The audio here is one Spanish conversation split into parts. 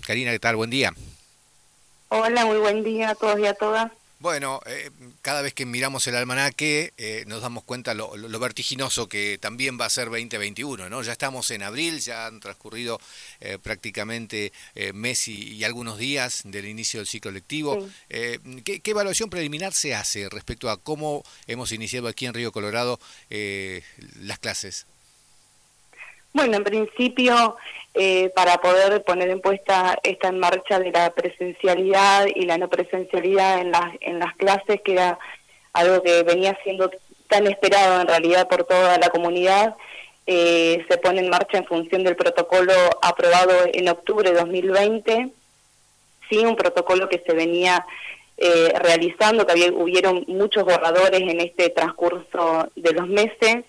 Karina, ¿qué tal? Buen día. Hola, muy buen día a todos y a todas. Bueno, cada vez que miramos el almanaque nos damos cuenta lo vertiginoso que también va a ser 2021, ¿no? Ya estamos en abril, ya han transcurrido prácticamente mes y algunos días del inicio del ciclo lectivo. Sí. ¿Qué evaluación preliminar se hace respecto a cómo hemos iniciado aquí en Río Colorado las clases? Bueno, en principio, para poder poner en puesta esta en marcha de la presencialidad y la no presencialidad en las clases, que era algo que venía siendo tan esperado en realidad por toda la comunidad, se pone en marcha en función del protocolo aprobado en octubre de 2020, sí, un protocolo que se venía realizando, que hubieron muchos borradores en este transcurso de los meses,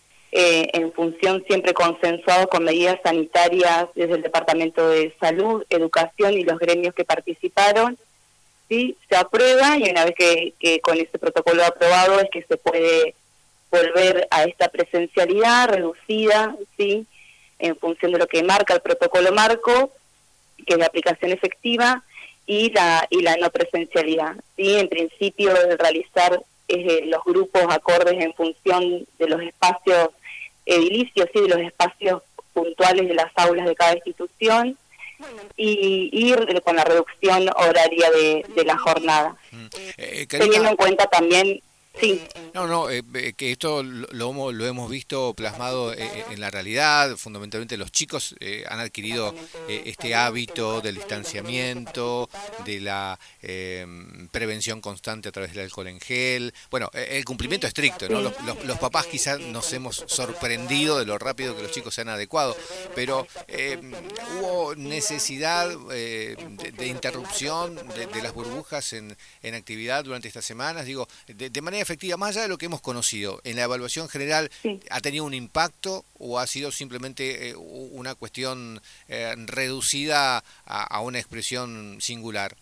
en función siempre consensuado con medidas sanitarias desde el Departamento de Salud, Educación y los gremios que participaron. Sí, se aprueba y una vez que con ese protocolo aprobado es que se puede volver a esta presencialidad reducida, sí, en función de lo que marca el protocolo marco, que es la aplicación efectiva, y la no presencialidad. Sí, en principio de realizar los grupos acordes en función de los espacios edilicios, sí, de los espacios puntuales de las aulas de cada institución, y ir con la reducción horaria de la jornada. Teniendo Karina, en cuenta también, sí, que esto lo hemos visto plasmado en la realidad. Fundamentalmente los chicos han adquirido este hábito del distanciamiento, de la prevención constante a través del alcohol en gel. Bueno, el cumplimiento estricto, ¿no? sí. Los papás quizás nos hemos sorprendido de lo rápido que los chicos se han adecuado, pero hubo necesidad de interrupción de las burbujas en actividad durante estas semanas. Digo, de manera efectiva, más allá de lo que hemos conocido, en la evaluación general, Sí. ¿ha tenido un impacto o ha sido simplemente una cuestión reducida a una expresión singular?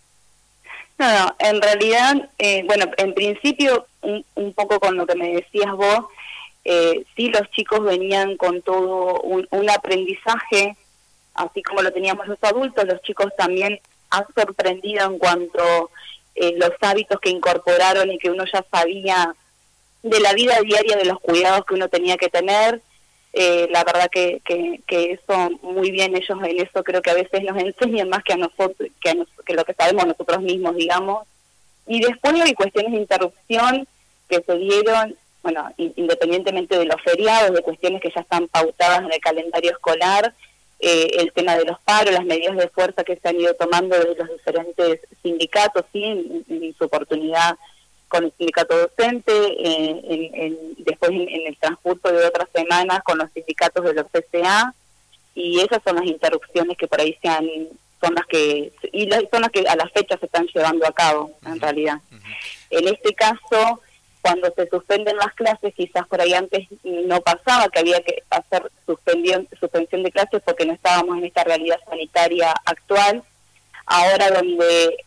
No, en realidad, bueno, en principio, un poco con lo que me decías vos, sí los chicos venían con todo un aprendizaje, así como lo teníamos los adultos, los chicos también han sorprendido en cuanto los hábitos que incorporaron y que uno ya sabía de la vida diaria, de los cuidados que uno tenía que tener. La verdad que eso muy bien, ellos en eso creo que a veces nos enseñan más que a nosotros, que lo que sabemos nosotros mismos, digamos. Y después hay cuestiones de interrupción que se dieron, bueno, independientemente de los feriados, de cuestiones que ya están pautadas en el calendario escolar, el tema de los paros, las medidas de fuerza que se han ido tomando desde los diferentes sindicatos, sí, en su oportunidad con el sindicato docente, después en el transcurso de otras semanas con los sindicatos de los CCA, y esas son las interrupciones que por ahí son las que, son las que a la fecha se están llevando a cabo, en realidad. En este caso, cuando se suspenden las clases, quizás por ahí antes no pasaba que había que hacer suspensión de clases porque no estábamos en esta realidad sanitaria actual. Ahora donde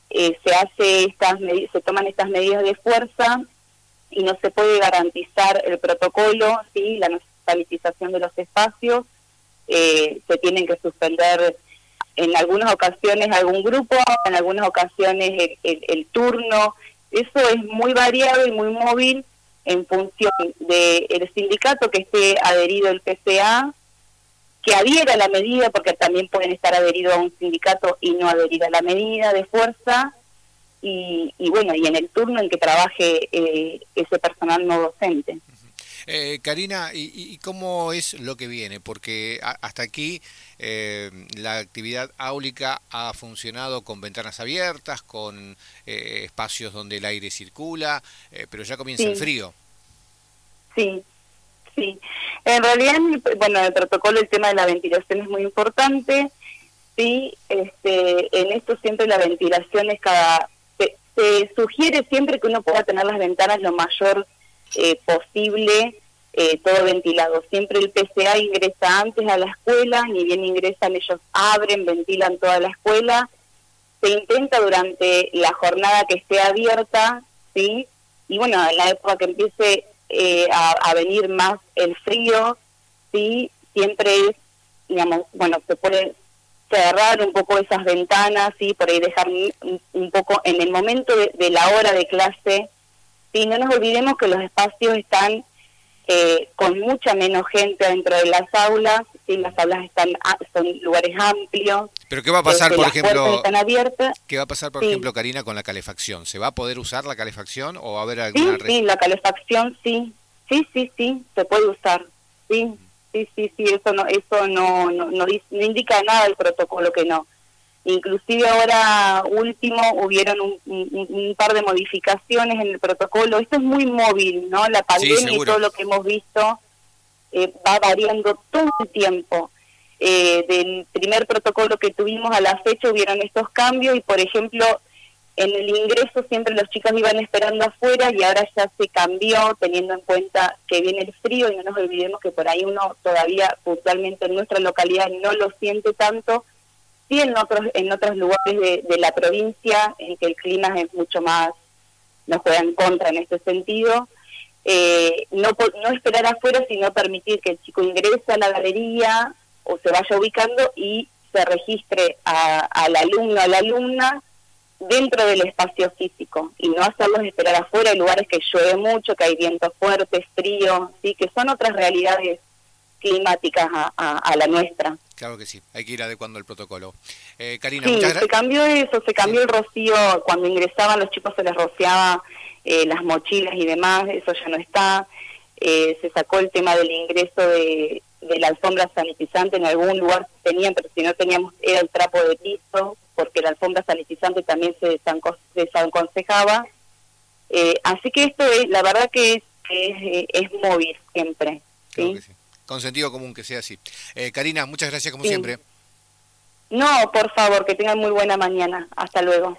se toman estas medidas de fuerza y no se puede garantizar el protocolo, sí, la no sanitización de los espacios, se tienen que suspender en algunas ocasiones algún grupo, en algunas ocasiones el turno. Eso es muy variado y muy móvil en función del sindicato que esté adherido al PCA, que adhiera a la medida, porque también pueden estar adheridos a un sindicato y no adherir a la medida de fuerza, y bueno, y en el turno en que trabaje ese personal no docente. Karina, ¿y cómo es lo que viene? Porque hasta aquí la actividad áulica ha funcionado con ventanas abiertas, con espacios donde el aire circula, pero ya comienza el Sí, frío. sí, sí. En realidad, bueno, el protocolo, el tema de la ventilación es muy importante. Sí, en esto siempre la ventilación es se sugiere siempre que uno pueda tener las ventanas lo mayor posible, todo ventilado. Siempre el PCA ingresa antes a la escuela, ni bien ingresan ellos abren, ventilan toda la escuela. Se intenta durante la jornada que esté abierta, ¿sí? Y bueno, en la época que empiece a venir más el frío, ¿sí? Siempre es, digamos, bueno, se pone cerrar un poco esas ventanas, ¿sí? Por ahí dejar un poco en el momento de la hora de clase, ¿sí? No nos olvidemos que los espacios están con mucha menos gente dentro de las aulas, ¿sí? Las aulas son lugares amplios. Pero ¿qué va a pasar, por ejemplo? Están abiertas. ¿Qué va a pasar, por Sí. ejemplo, Karina, con la calefacción? ¿Se va a poder usar la calefacción o va a haber alguna... Sí, la calefacción, sí, se puede usar, sí, eso no indica nada el protocolo que no. Inclusive ahora último hubieron un par de modificaciones en el protocolo. Esto es muy móvil, ¿no? La pandemia y todo lo que hemos visto va variando todo el tiempo. Del primer protocolo que tuvimos a la fecha hubieron estos cambios y, por ejemplo, en el ingreso siempre los chicos iban esperando afuera y ahora ya se cambió teniendo en cuenta que viene el frío y no nos olvidemos que por ahí uno todavía puntualmente en nuestra localidad no lo siente tanto. Sí, en otros lugares de la provincia en que el clima es mucho más, nos juega en contra en este sentido, no esperar afuera, sino permitir que el chico ingrese a la galería o se vaya ubicando y se registre al alumno, a la alumna, dentro del espacio físico, y no hacerlos esperar afuera. Hay lugares que llueve mucho, que hay vientos fuertes, frío, ¿sí? Que son otras realidades climáticas a la nuestra. Claro que sí, hay que ir adecuando el protocolo. Karina, sí, muchas gracias. Se cambió eso, se cambió el rocío. Cuando ingresaban los chicos se les rociaba las mochilas y demás, eso ya no está. Se sacó el tema del ingreso de la alfombra sanitizante. En algún lugar tenían, pero si no teníamos era el trapo de piso, porque la alfombra sanitizante también se desaconsejaba. Así que esto es, la verdad que es móvil siempre. Claro ¿sí? que sí. Con sentido común que sea así. Karina, muchas gracias como siempre. No, por favor, que tengan muy buena mañana. Hasta luego.